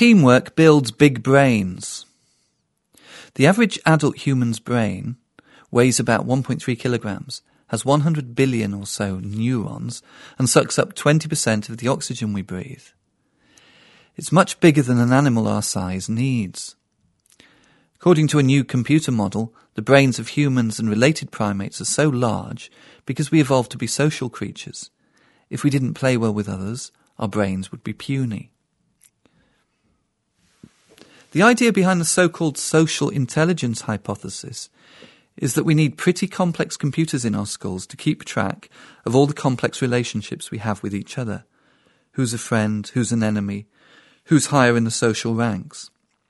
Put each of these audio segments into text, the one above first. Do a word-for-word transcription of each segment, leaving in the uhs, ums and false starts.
Teamwork builds big brains. The average adult human's brain weighs about one point three kilograms, has one hundred billion or so neurons, and sucks up twenty percent of the oxygen we breathe. It's much bigger than an animal our size needs. According to a new computer model, the brains of humans and related primates are so large because we evolved to be social creatures. If we didn't play well with others, our brains would be puny. The idea behind the so-called social intelligence hypothesis is that we need pretty complex computers in our skulls to keep track of all the complex relationships we have with each other. Who's a friend, who's an enemy, who's higher in the social ranks.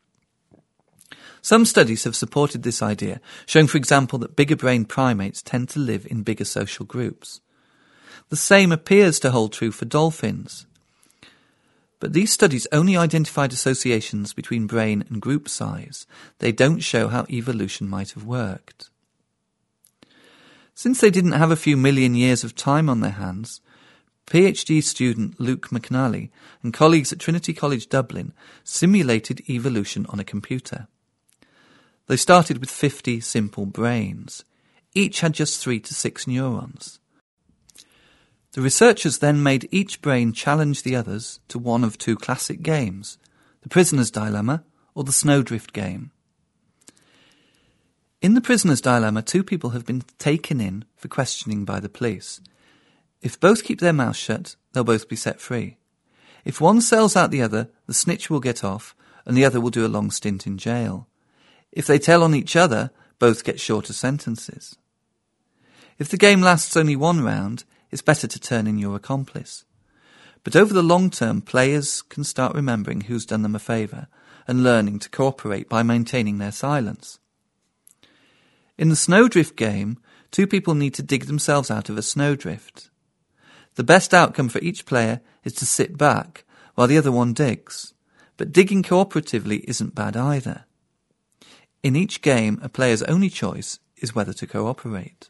Some studies have supported this idea, showing, for example, that bigger-brained primates tend to live in bigger social groups. The same appears to hold true for dolphins. But these studies only identified associations between brain and group size. They don't show how evolution might have worked. Since they didn't have a few million years of time on their hands, PhD student Luke McNally and colleagues at Trinity College Dublin simulated evolution on a computer. They started with fifty simple brains. Each had just three to six neurons. The researchers then made each brain challenge the others to one of two classic games, the prisoner's dilemma or the snowdrift game. In the prisoner's dilemma, two people have been taken in for questioning by the police. If both keep their mouths shut, they'll both be set free. If one sells out the other, the snitch will get off and the other will do a long stint in jail. If they tell on each other, both get shorter sentences. If the game lasts only one round, it's better to turn in your accomplice. But over the long term, players can start remembering who's done them a favour and learning to cooperate by maintaining their silence. In the snowdrift game, two people need to dig themselves out of a snowdrift. The best outcome for each player is to sit back while the other one digs, but digging cooperatively isn't bad either. In each game, a player's only choice is whether to cooperate.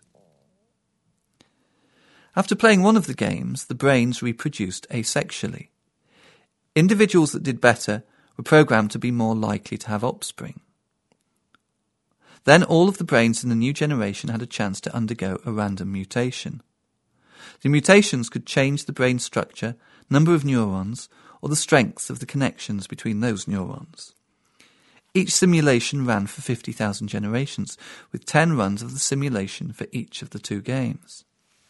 After playing one of the games, the brains reproduced asexually. Individuals that did better were programmed to be more likely to have offspring. Then all of the brains in the new generation had a chance to undergo a random mutation. The mutations could change the brain structure, number of neurons, or the strength of the connections between those neurons. Each simulation ran for fifty thousand generations, with ten runs of the simulation for each of the two games.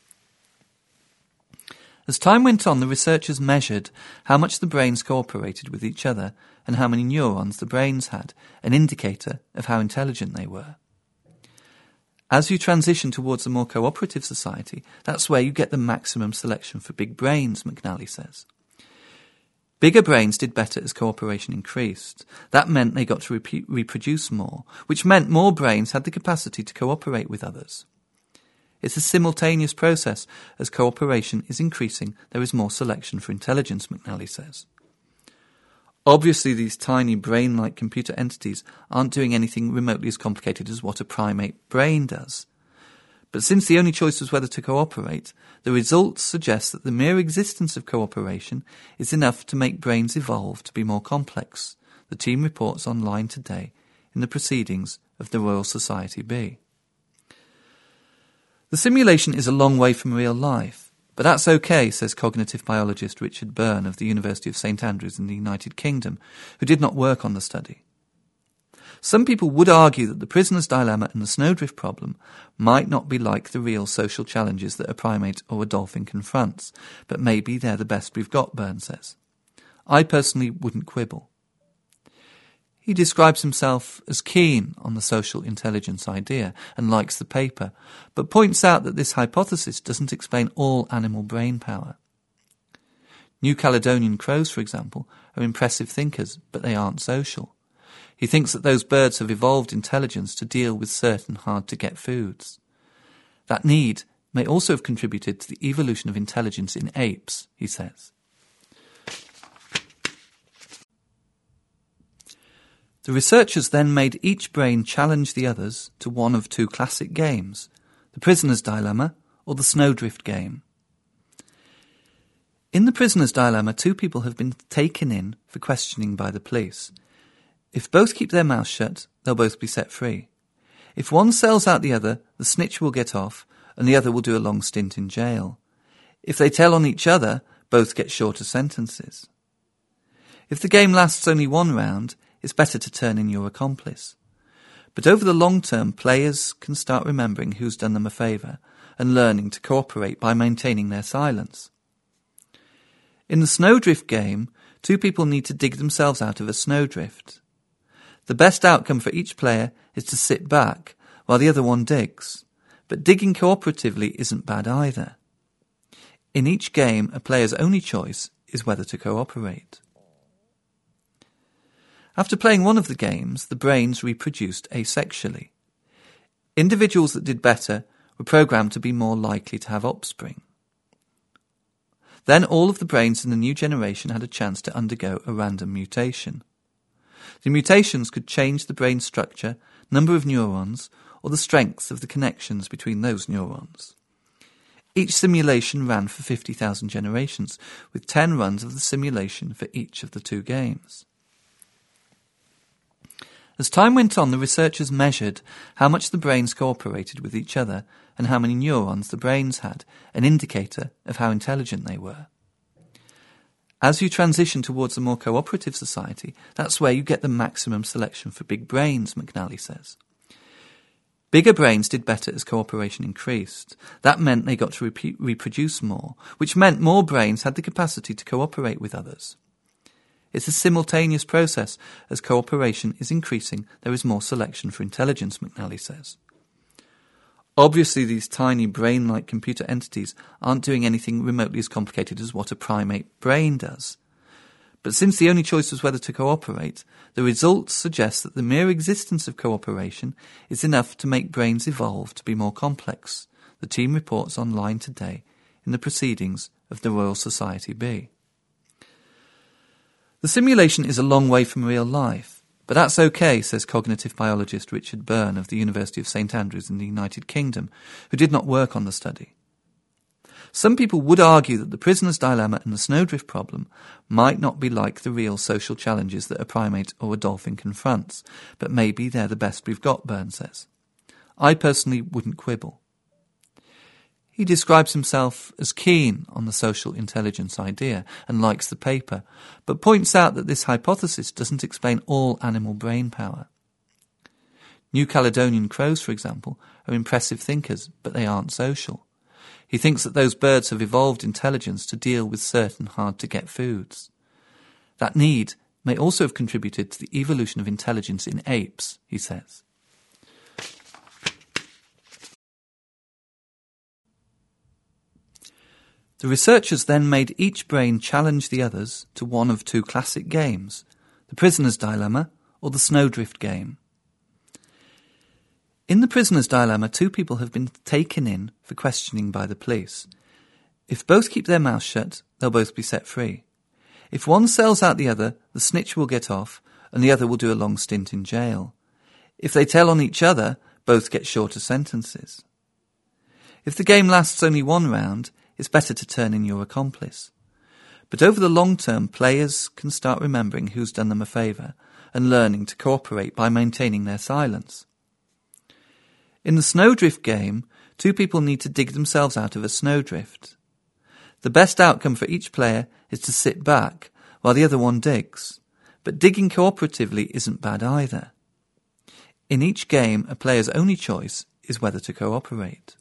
As time went on, the researchers measured how much the brains cooperated with each other and how many neurons the brains had, an indicator of how intelligent they were. As you transition towards a more cooperative society, that's where you get the maximum selection for big brains, McNally says. Bigger brains did better as cooperation increased. That meant they got to rep- reproduce more, which meant more brains had the capacity to cooperate with others. It's a simultaneous process. As cooperation is increasing, there is more selection for intelligence, McNally says. Obviously, these tiny brain-like computer entities aren't doing anything remotely as complicated as what a primate brain does. But since the only choice was whether to cooperate, the results suggest that the mere existence of cooperation is enough to make brains evolve to be more complex, the team reports online today in the proceedings of the Royal Society B. The simulation is a long way from real life, but that's okay, says cognitive biologist Richard Byrne of the University of St Andrews in the United Kingdom, who did not work on the study. Some people would argue that the prisoner's dilemma and the snowdrift problem might not be like the real social challenges that a primate or a dolphin confronts, but maybe they're the best we've got, Byrne says. I personally wouldn't quibble. He describes himself as keen on the social intelligence idea and likes the paper, but points out that this hypothesis doesn't explain all animal brain power. New Caledonian crows, for example, are impressive thinkers, but they aren't social. He thinks that those birds have evolved intelligence to deal with certain hard-to-get foods. That need may also have contributed to the evolution of intelligence in apes, he says. The researchers then made each brain challenge the others to one of two classic games, the prisoner's dilemma or the snowdrift game. In the prisoner's dilemma, two people have been taken in for questioning by the police. If both keep their mouths shut, they'll both be set free. If one sells out the other, the snitch will get off, and the other will do a long stint in jail. If they tell on each other, both get shorter sentences. If the game lasts only one round, it's better to turn in your accomplice. But over the long term, players can start remembering who's done them a favour and learning to cooperate by maintaining their silence. In the snowdrift game, two people need to dig themselves out of a snowdrift. The best outcome for each player is to sit back while the other one digs, but digging cooperatively isn't bad either. In each game, a player's only choice is whether to cooperate. After playing one of the games, the brains reproduced asexually. Individuals that did better were programmed to be more likely to have offspring. Then all of the brains in the new generation had a chance to undergo a random mutation. The mutations could change the brain structure, number of neurons, or the strength of the connections between those neurons. Each simulation ran for fifty thousand generations, with ten runs of the simulation for each of the two games. As time went on, the researchers measured how much the brains cooperated with each other and how many neurons the brains had, an indicator of how intelligent they were. As you transition towards a more cooperative society, that's where you get the maximum selection for big brains, McNally says. Bigger brains did better as cooperation increased. That meant they got to repeat, reproduce more, which meant more brains had the capacity to cooperate with others. It's a simultaneous process. As cooperation is increasing, there is more selection for intelligence, McNally says. Obviously, these tiny brain-like computer entities aren't doing anything remotely as complicated as what a primate brain does. But since the only choice was whether to cooperate, the results suggest that the mere existence of cooperation is enough to make brains evolve to be more complex, the team reports online today in the proceedings of the Royal Society B. The simulation is a long way from real life, but that's okay, says cognitive biologist Richard Byrne of the University of St Andrews in the United Kingdom, who did not work on the study. Some people would argue that the prisoner's dilemma and the snowdrift problem might not be like the real social challenges that a primate or a dolphin confronts, but maybe they're the best we've got, Byrne says. I personally wouldn't quibble. He describes himself as keen on the social intelligence idea and likes the paper, but points out that this hypothesis doesn't explain all animal brain power. New Caledonian crows, for example, are impressive thinkers, but they aren't social. He thinks that those birds have evolved intelligence to deal with certain hard-to-get foods. That need may also have contributed to the evolution of intelligence in apes, he says. The researchers then made each brain challenge the others to one of two classic games, the prisoner's dilemma or the snowdrift game. In the prisoner's dilemma, two people have been taken in for questioning by the police. If both keep their mouths shut, they'll both be set free. If one sells out the other, the snitch will get off, and the other will do a long stint in jail. If they tell on each other, both get shorter sentences. If the game lasts only one round, it's better to turn in your accomplice. But over the long term, players can start remembering who's done them a favour and learning to cooperate by maintaining their silence. In the snowdrift game, two people need to dig themselves out of a snowdrift. The best outcome for each player is to sit back while the other one digs, but digging cooperatively isn't bad either. In each game, a player's only choice is whether to cooperate.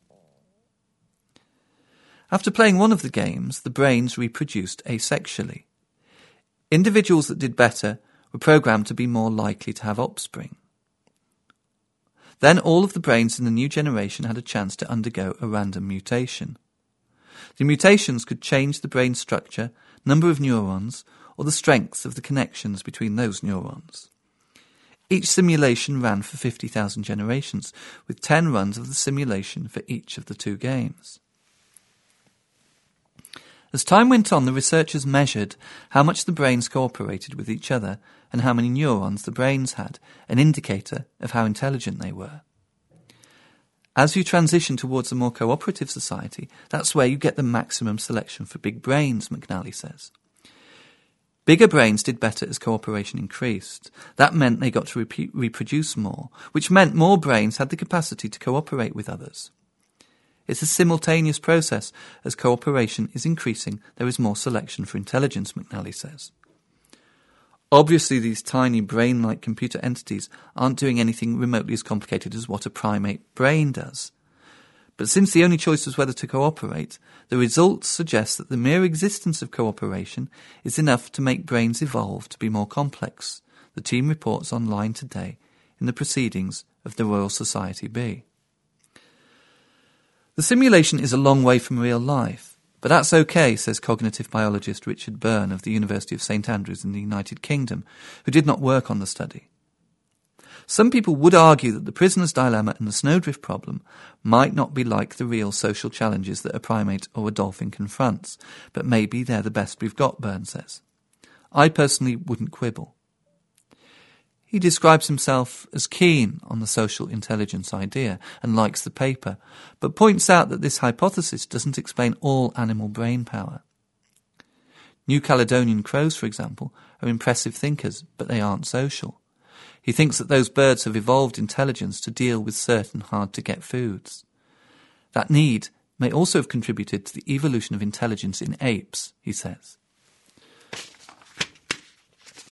After playing one of the games, the brains reproduced asexually. Individuals that did better were programmed to be more likely to have offspring. Then all of the brains in the new generation had a chance to undergo a random mutation. The mutations could change the brain structure, number of neurons, or the strength of the connections between those neurons. Each simulation ran for fifty thousand generations, with ten runs of the simulation for each of the two games. As time went on, the researchers measured how much the brains cooperated with each other and how many neurons the brains had, an indicator of how intelligent they were. As you transition towards a more cooperative society, that's where you get the maximum selection for big brains, McNally says. Bigger brains did better as cooperation increased. That meant they got to repeat, reproduce more, which meant more brains had the capacity to cooperate with others. It's a simultaneous process. As cooperation is increasing, there is more selection for intelligence, McNally says. Obviously, these tiny brain-like computer entities aren't doing anything remotely as complicated as what a primate brain does. But since the only choice was whether to cooperate, the results suggest that the mere existence of cooperation is enough to make brains evolve to be more complex, the team reports online today in the proceedings of the Royal Society B. The simulation is a long way from real life, but that's okay, says cognitive biologist Richard Byrne of the University of St Andrews in the United Kingdom, who did not work on the study. Some people would argue that the prisoner's dilemma and the snowdrift problem might not be like the real social challenges that a primate or a dolphin confronts, but maybe they're the best we've got, Byrne says. I personally wouldn't quibble. He describes himself as keen on the social intelligence idea and likes the paper, but points out that this hypothesis doesn't explain all animal brain power. New Caledonian crows, for example, are impressive thinkers, but they aren't social. He thinks that those birds have evolved intelligence to deal with certain hard-to-get foods. That need may also have contributed to the evolution of intelligence in apes, he says.